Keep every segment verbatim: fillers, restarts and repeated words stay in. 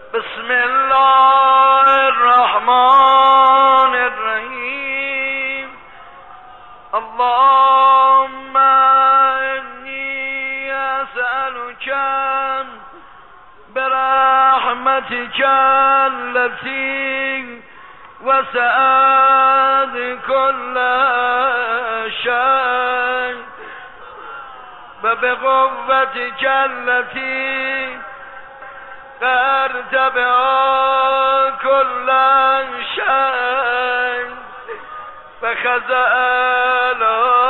بسم الله الرحمن الرحیم. اللهم انی اسألک برحمتک التي وسعت كل شيء وبقوتك التي ترتبع كل شيء فخزأ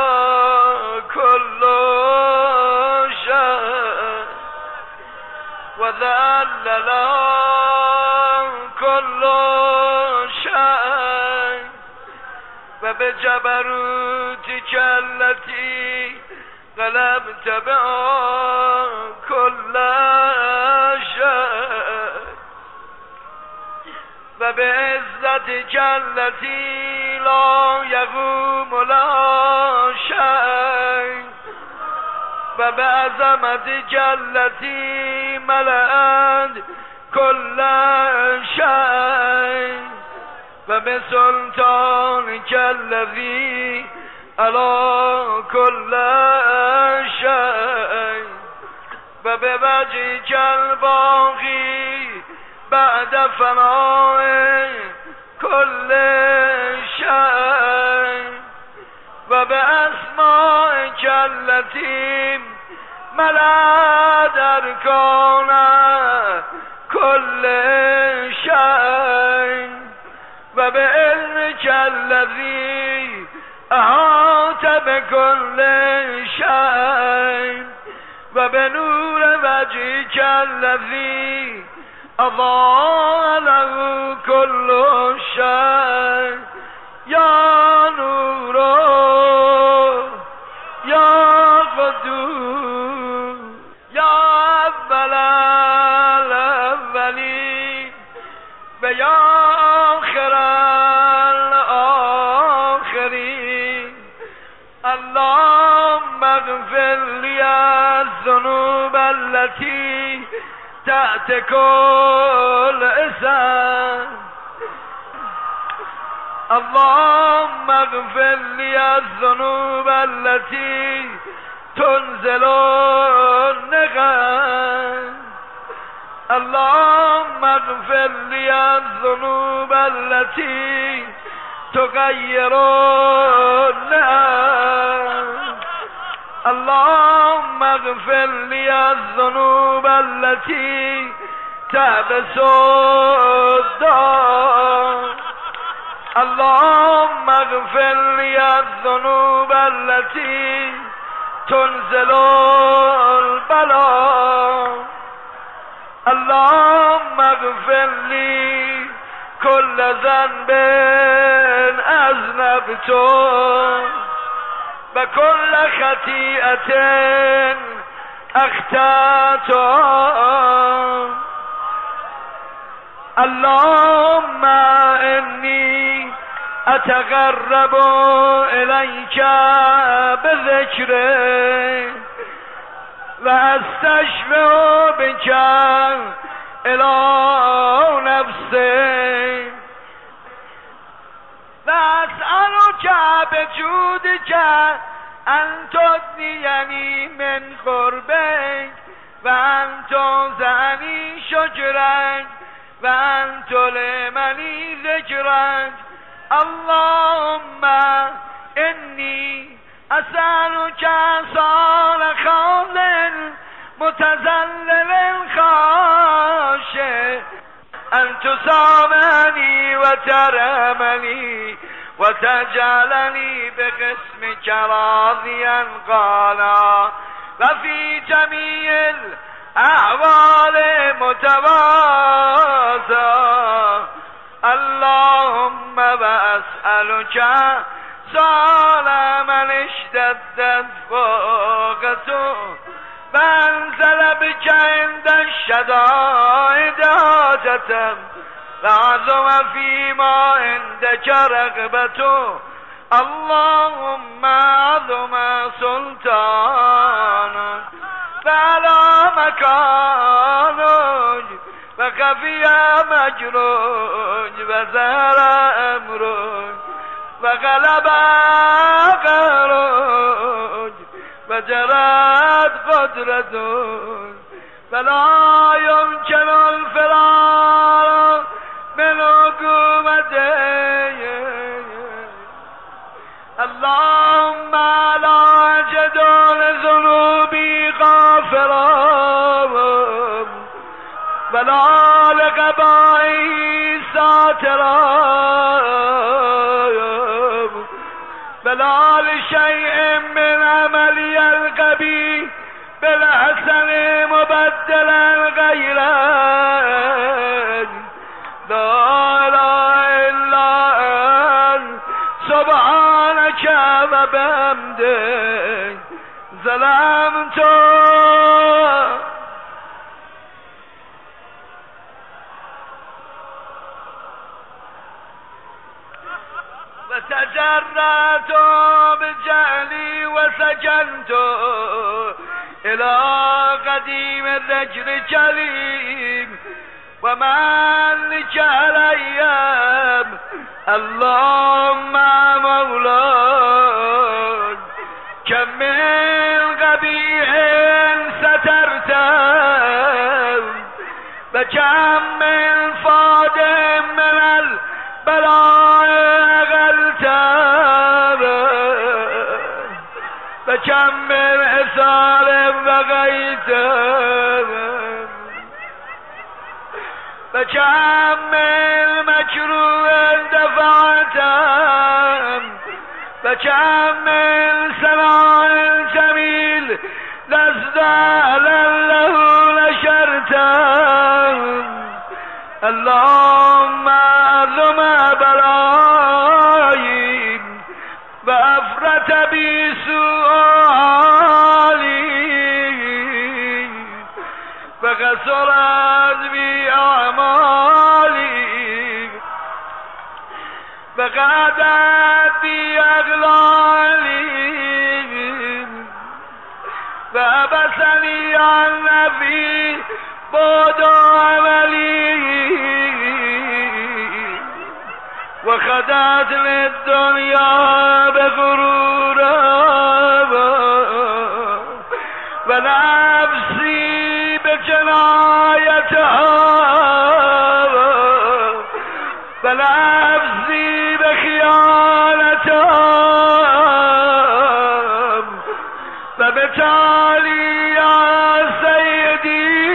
كل شيء وذلل كل شيء وبجبروتك التي غلبت بها كل شيء وبعزتك التي لا يقوم لها شيء وبعظمتك التي ملأت كل شيء وبسلطانك الذي على كل شيء وبوجهك الباقي بعد فناء كل شيء وبأسمائك التي ملأت أركان كل شيء وبعلمك الذي أحاط بكل شيء وبنور وجهك الذي أضاء له كل شيء. يا نور يا قدوس يا أول الأولين ويا آخر الآخرين. اللهم اغفر لي الذنوب التي تحت كل اسم. اللهم اغفر لي الذنوب التي تنزل النقم. اللهم اغفر لي الذنوب التي تغير النعم. اللهم اغفر لي الذنوب التي تحبس الدار. اللهم اغفر لي الذنوب التي تنزل البلاء. اللهم اغفر لي كل ذنب أذنبته وكل خطيئة أخطأتها. اللهم إني أتقرب إليك بذكرك وأستشفع بك إلى نفسي وأسألك بجودك أن تدنيني من قربك وأن تنزعني شكرك وأن تلمني ذكرك. اللهم إني أسألك صال خالٍ متذلل خاشع أن تسامحني وترحمني وتجعلني بقسمك راضيا قالا وفي جميع الأحوال متواضعا. اللهم وأسألك سؤال من اشتدت فوقته فانزل بك عند الشدائد حاجة وعظم فيما عندك رغبته. اللهم عظم سلطانك فعلى مكانك و خفی مجروج و زهر امروج و غلب قهروج و جرد قدرتون فلا يمكن الفرار من حكومته اللهم لا أجد لذنوبي غافرا ولا لقبائي ساترا ولا لشيء من عملي القبيح بالحسن مبدلا غيرك لا اله الا انت سبحانك وبحمدك ظلمت وتجرأت بجهلي وسجنت إلى قديم الرجل جليم ومن لك الأيام اللهم مولاي كم من قبيح سترته وكم من فاد من البلاء أغلته وكم من إثار بغيته وكم من مكروه دفعته وكم من سماع جميل لزدالا له نشرته اللهم أعظم بلائي وأفرت بي سؤالي وقصرت بي أعمالي وقعدت بي أغلالي وأبسني عن نفي بعد عملي وخدعت للدنيا بغرورا ونفسي بجنايتها ونفسي بخيانتها وبالتالي يا سيدي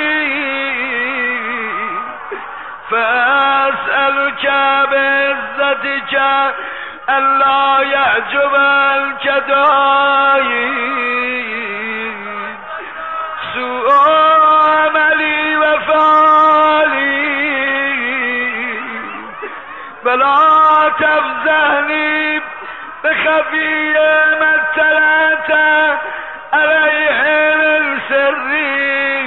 فأسألك بعزتك ألا يعجب الجداي سوء عملي وفعلي ولا تفزعني بخفي ما ابتلعت عليه من سري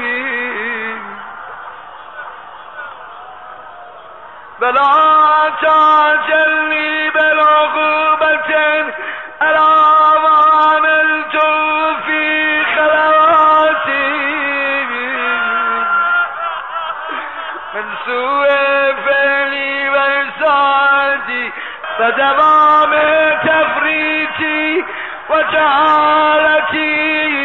ولا تعجلني بالعقوبة على ما عملت في خلواتي من سوء فعلي وإساءتي ودوام تفريطي وجهالتي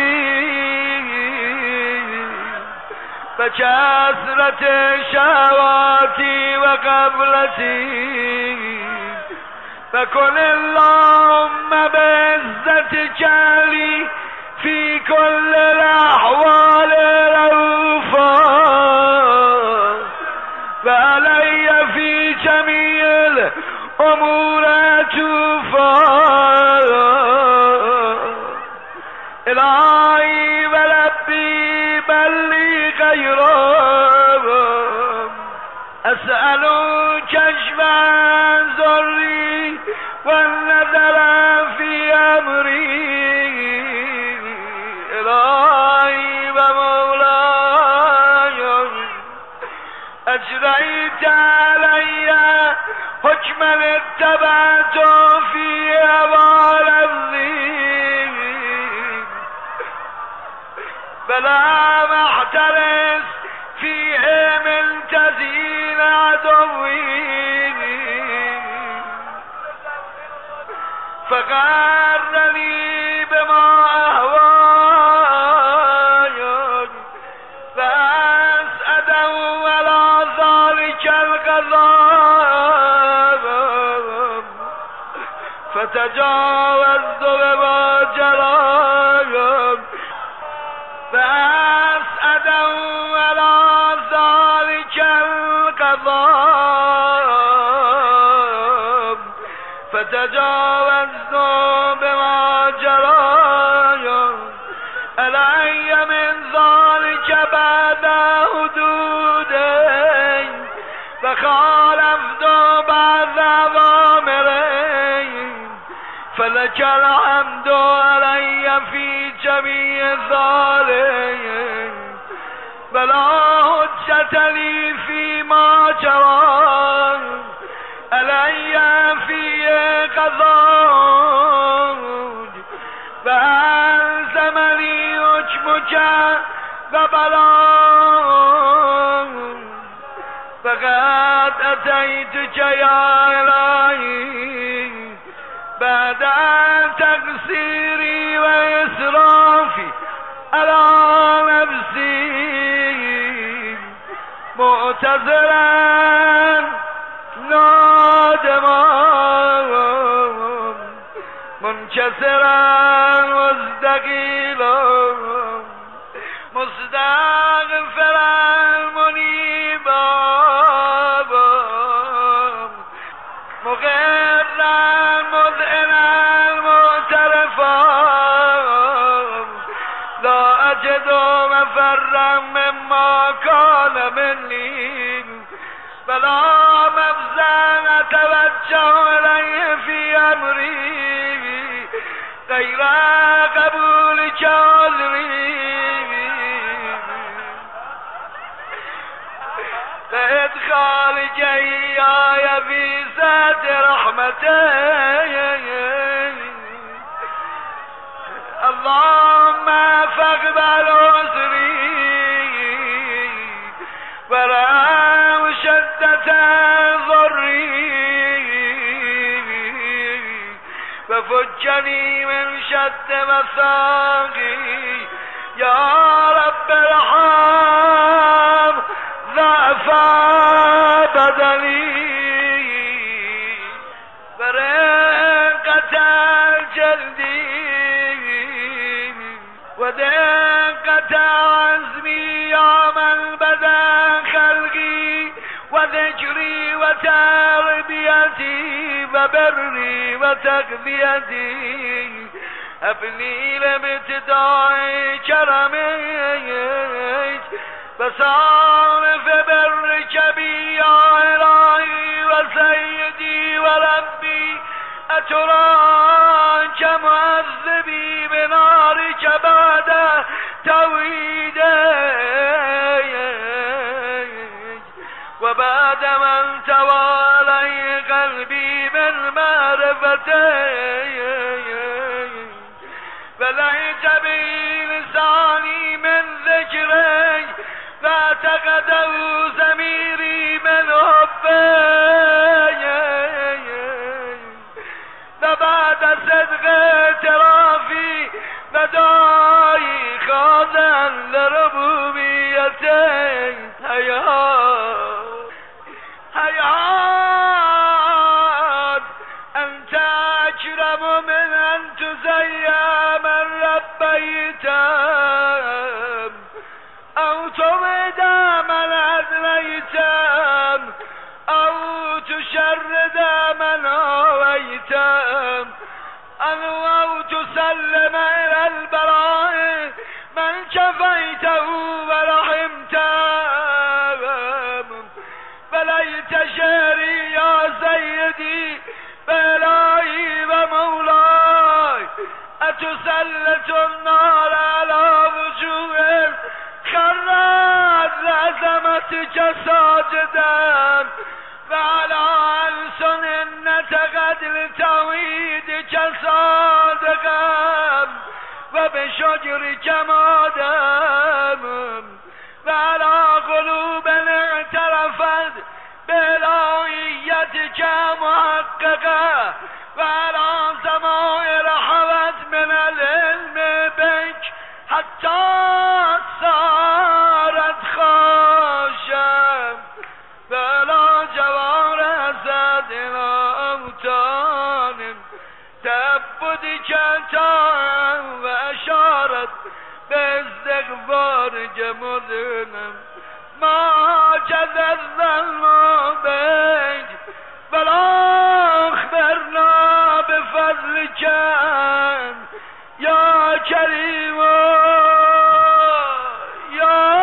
فكثرة شهواتي وقبلتي فكن اللهم بعزتك لي في كل الأحوال رؤوفا وعلي في جميع الأمور عطوفا إلهي وربي بلي غيرهم أسأل كشف ذري والنظر في أمري إلهي ومولاي أجريت علي حكما اتبعت في هوى لفظي فلا محترس فيه من كالغضب فتجاوزت بما جرى فأسأدوا على ذلك القضاء فتجاوزت بما جرى علي من ذلك بعد حدودي فخالفت بعد ضامري فلك الحمد علي في جميع ذلك بلا حجة لي فيما جرى علي في قضاء فألزمني حكمك وبلاء فقد أتيتك يا إلهي بعد تقصيري وإسرافي على نفسي معتذرا نادما منكسرا مستقيلا مستغفرا منيبا مغرا مذعنا معترفا لا أجد مفرا مما كان مني فلا مفزا أتوجه إليه في أمري غير قبولك عذري فإدخالك إياي في ذات رحمتي اللهم فاقبل عذري ورام شدة ضري وفجني من شد مساقي يا رب ارحم ضعف بدني فرقة جلدي ودقة عزمي يا من بدا خلقي وذكري وتربيتي وبري وتقضيتي أبني لابتداء كرمك فصارف برك بي يا إلهي وسيدي وربي أتراك معذبي بنارك بعد توحيدك وبعد من توالي قلبي من معرفتك فليت بي لساني من ذكرك فاعتقده ضميري من حبك فبعد صدق اعترافي بداي خاضعا لربوبيتك حياة حياة أنت أكرم من أن تزيى من ربيت أو تمد من أذنيت أو تشرد من هويت أو تسلم إلى البراء من شفيته ورحمته فليت شهري يا سيدي بلاي ومولاي أتسلط النار على وجوه خرت لعظمتك ساجدا فعلى ألسن نتقد لتوحيدك صادقا وبشجرك مادام وعلى قلوب اعترفت بإلهيتك محققة وعلى ضمائر حوت من العلم بك حتى صارت خاشعة فلا مذنب ما جز الظلم بك ولا أخبرنا بفضلك يا كريم يا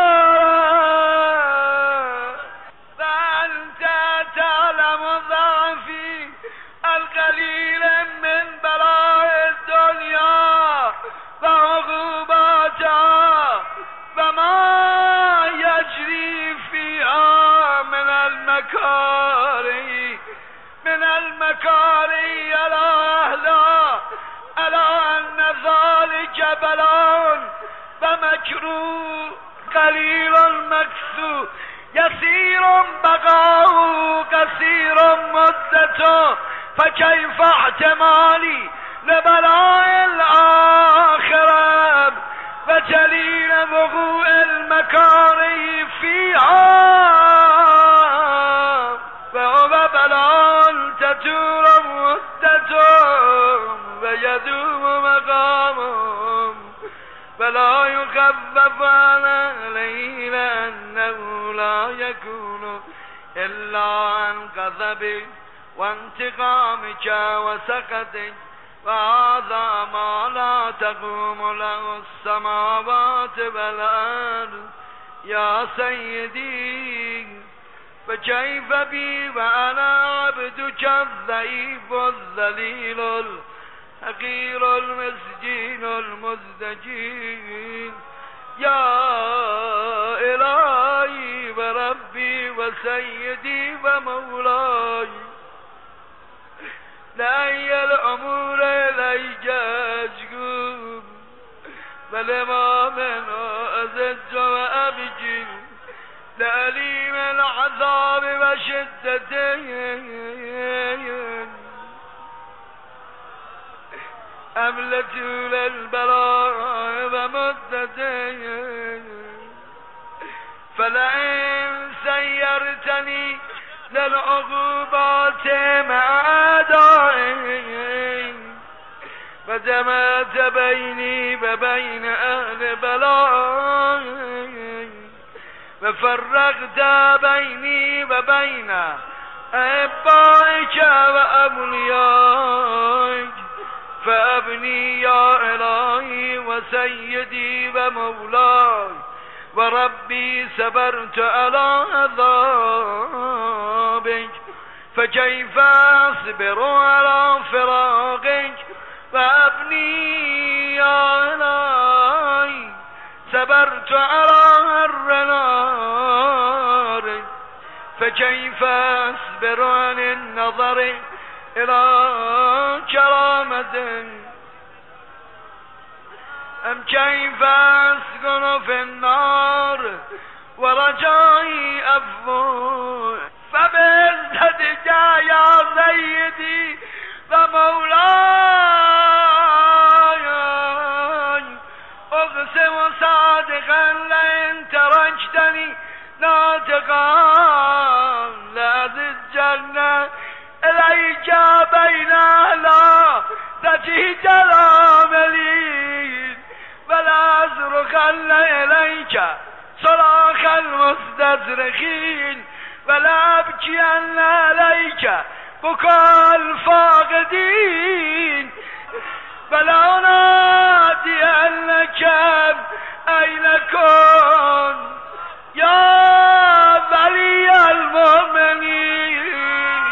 فأنت تعلم ضعفي القليل من بلاء الدنيا وعقوباتها وما يجري فيها من المكاره من المكاره على أهلها على أن ذلك بلاء ومكروه قليل مكسو يسير بقاؤه كثير مدته فكيف احتمالي لبلاء الآخرة وجليل وقوع المكاره فيها وهو بلاء تدور مدته ويدوم مقامه فلا يخفف عليه لأنه لا يكون إلا عن غضبك وانتقامك وسخطك وهذا ما لا تقوم له السماوات والأرض يا سيدي فكيف بي وأنا عبدك الضعيف الذليل الحقير المسكين المزدجين يا إلهي وربي وسيدي ومولاي لأي الأمور إليك أشكو فلما من أزج وأبكي لأليم العذاب وشدته أملت للبلاء ومدته فلئن سيرتني للعقوبات مع أعدائي فجمعت بيني وبين أهل بلائي وفرقت بيني وبين أحبائك وأوليائك فأبني يا إلهي وسيدي ومولاي وربي صبرت على عذابك فكيف أصبر على فراقك فأبني يا إلهي صبرت على النار فكيف أصبر عن النظر إلى كرامتك أم كيف أسكن في النار ورجائي أفوح فبعزتك يا سيدي ومولاي أقسم صادقا لئن تركتني ناطقا لأزجن إليك بين أهلا ذاتي العاملين ولا أزرقن إليك صراخ المستزرخين ولا أبكين عليك بكاء الفاقدين ولا أنادي أنك أين كن يا ولي المؤمنين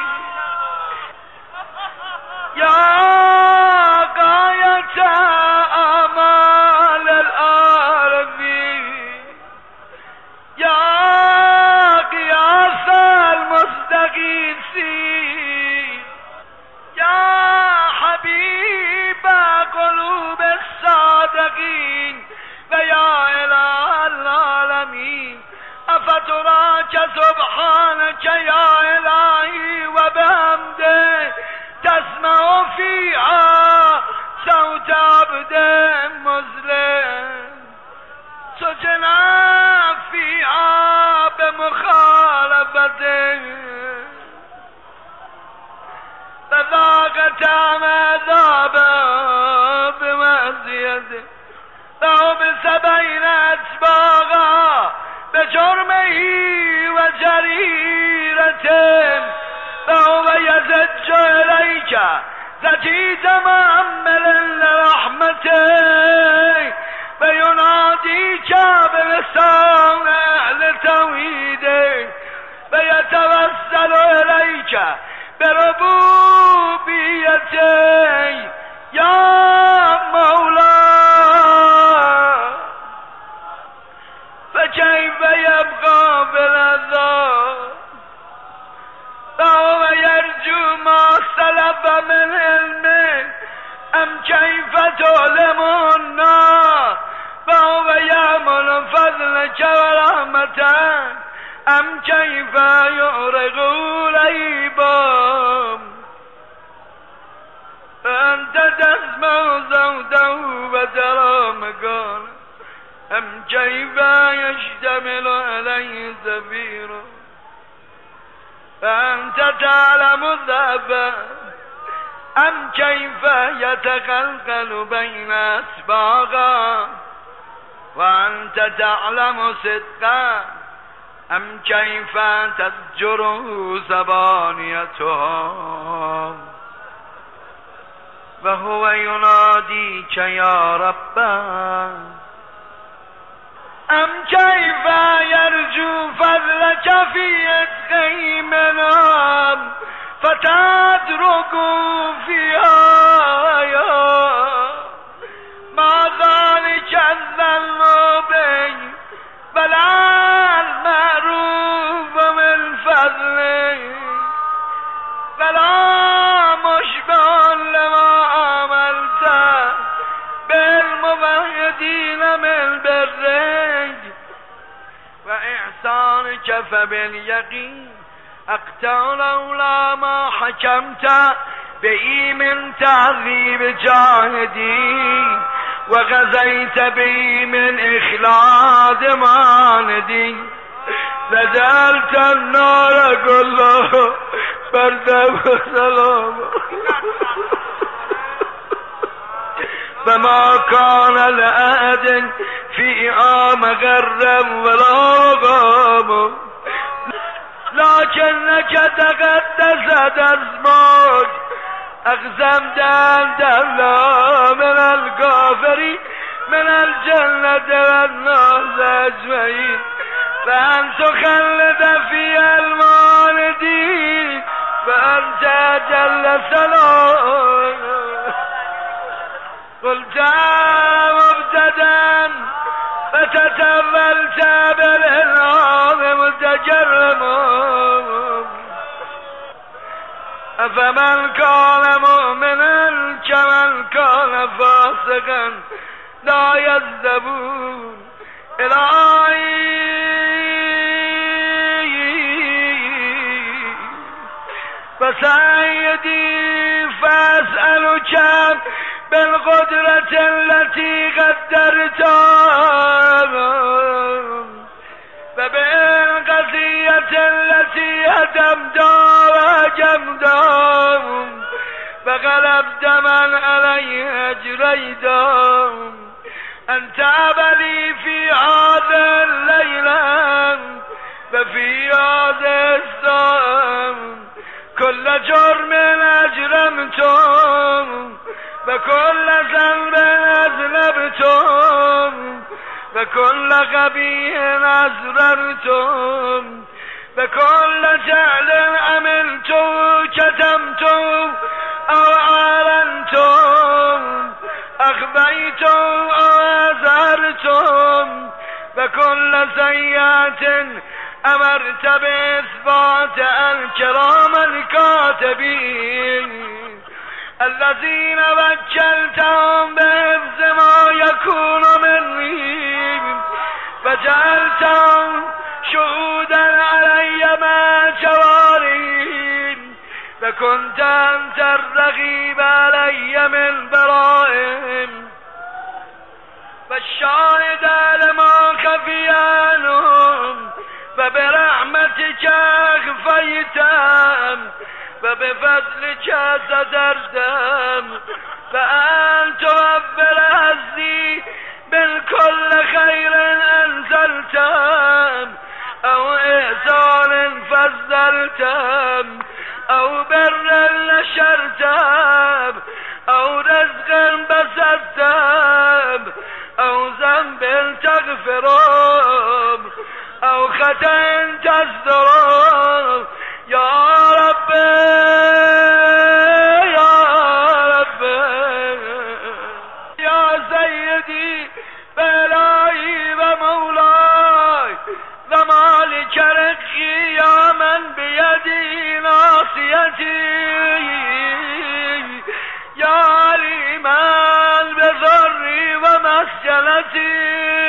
يا غاية آمال العالمين يا قياس المستغيثين يا حبيب قلوب الصادقين ويا إله العالمين أفتراك سبحانك يا إلهي وبحمده تسمع فيها صوت عبد مسلم سجنا فيها بمخالفته فذاقت عذابا بمعصيته أو بسبعين أسباغا عينيه وجريرة فهو يزج إليك زجيج مأمل لرحمته فيناديك بلسان أهل توحيده فيتوسل إليك بربوبيته يا مولاي فكيف يبقى بالعذاب فهو يرجو ما سلف من علمه أم كيف تعلم النار فهو يعمل فضلك ورحمتك أم كيف يعرق العباد فأنت تسمع صوته وترى مكانه أم كيف يشتمل عليه زفيره فأنت تعلم ذهبه أم كيف يتقلقل بين أسباغه وأنت تعلم صدقه أم كيف تزجر زبانيته وهو يناديك يا ربه أم كيف يرجو فضلك في يديه منام فتدرك فيها ما ذلك الذنب بلا المعروف من فضله بلا مشبه لما عملته بالموحدين من برك وإحسانك فباليقين أقطع لولا ما حكمت به من تعذيب جاهدي وغزيت به من إخلاد ماندي لجعلت النار كله بردا وسلاما فما كان لأحد فيها مغرا ولا رقام لكنك تقدست اسمك اقسمت ان تملا من الكافر من الجنة والناس اجمعين فان تخلد في المالدين فانت جل سلام قلت مبتدا فتتولت بالإنعام متجرما أفمن كان مؤمنا كمن كان فاسقا لا يذهبون إلهي فسيدي فأسألك بالقدرة التي قدرتها فبالقضية التي هدمتها وهجمتها فغلبت من عليه أجريتها أن تعبني في هذا الليلة ففي هذا الساعة كل جرم أجرمتم فكل ذنب أذنبتم فكل قبيح أسررتم فكل جعل عملتم كتمتم أو أعلنتم أخبيتم أو أزهرتم فكل سيئة أمرت بإثبات الكرام الكاتبين الذين وكلتهم بحفظ ما يكون مني فجعلتهم شهودا علي ما جوارهم فكنت أنت الرقيب علي من برائهم فالشاهد لما خفي عنهم فبرحمتك أخفيتهم فبفضلك سترتم فأنت رب العزي من كل خير أنزلتم أو إحسان فضلتم أو بر نشرتم أو رزق بسطتم أو ذنب تغفرم أو خطأ تصدرم يا رب يا رب يا سيدي بلاي ومولاي ومالك رزقي يا من بيدي ناصيتي يا عليما بضري ومسجلتي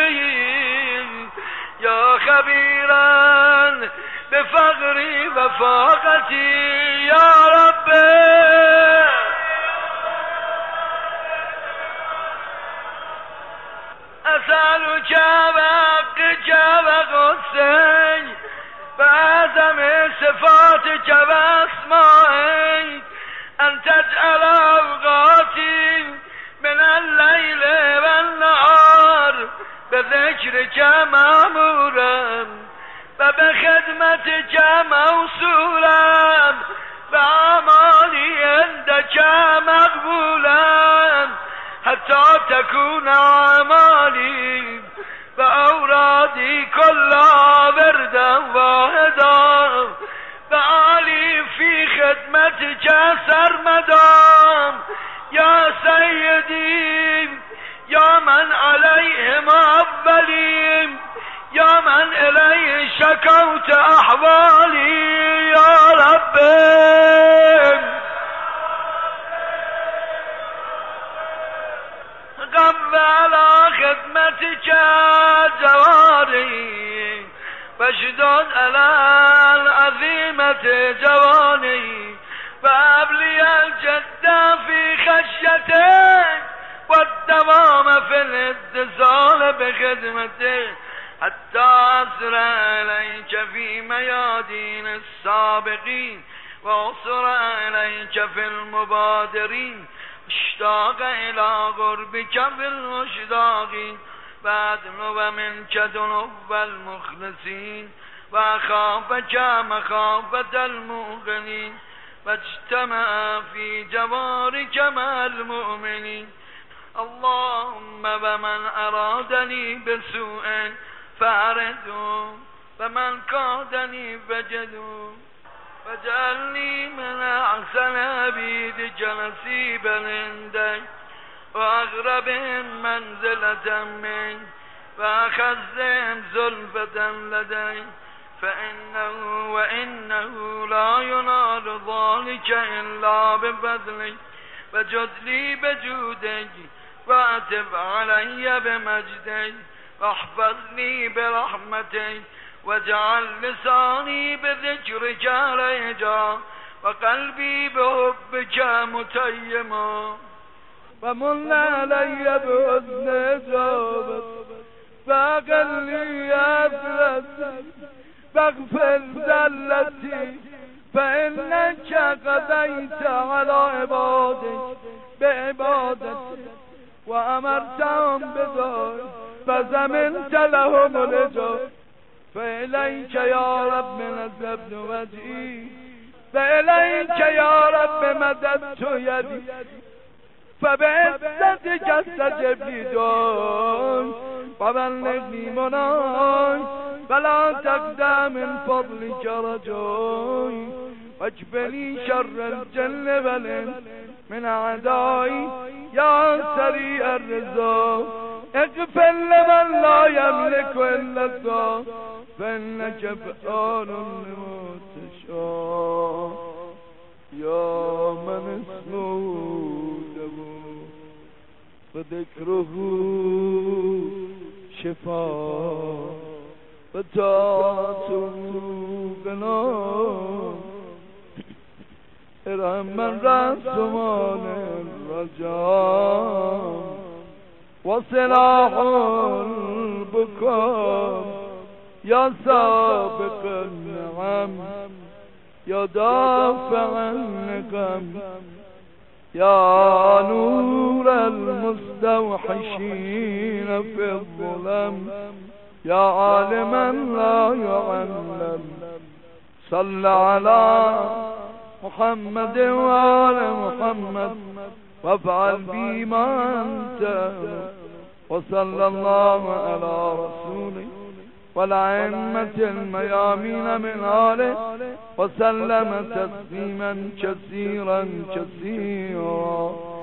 يا خبيرا بفقري وفاقتي يا رب أسألك بحقك وقدسك بأعظم صفاتك وأسمائك أن تجعل أوقاتي من الليل والنهار بذكرك مأمورا وبخدمتك موصولا بأعمالي عندك مقبولا حتى تكون أعمالي وأورادي كلها وردا واحدا وعلي في خدمتك سرمدا يا سيدي يا من عليهم أولي يا من إليه شكوت أحوالي يا رب قم على خدمتك جواري واشدد على العظيمة جواني فأبلي الجد في خشيتك والدوام في الاتصال بخدمتك حتى أسر إليك في ميادين السابقين وأسر إليك في المبادرين اشتاق إلى غربك بالمشتاقين وأدنو منك دنوب المخلصين وأخافك مخافة المؤمنين واجتمع في جوارك مع المؤمنين اللهم ومن أرادني بسوء فأرده ومن قادني فجده فاجعلني من أحسن عبيدك نصيبا عندك وأقربهم منزلة منك وأخذهم زلفة لديك فإنه وإنه لا ينال ذلك إلا بفضلك فجد لي بجودك وأتب علي بمجدك واحفظني برحمتك واجعل لساني بذكرك ريجا وقلبي بحبك متيما ومن علي بحسن إجابتك فأقل لي أفرتي فاغفر ذلتي فإنك قضيت على عبادك بعبادتك وأمرتهم بذلك فزمنت لهم الإجابة فإليك يا رب نسبت وجهي فإليك يا رب مددت يدي فبعزتك استجب لي دعاي وبلغني مناي فلا تقدم من فضلك رجاي واجبني شر الجن والإنس من أعدائي يا سريع الرزاق اغفر لمن لا يملك إلا الدعاء فإنك فعال لما تشاء يا من اسمه وذكره شفاء وطاعته غنى ارحم من رسمان الرجاء وصلاح البكاء يا سابق النعم يا دافع النقم يا نور المستوحشين في الظلم يا عالما لا يعلم صل على محمد وآل محمد وافعل بما أنت وصلى الله على رسوله والأئمة الميامين من آله وسلم تسليما كثيرا كثيرا.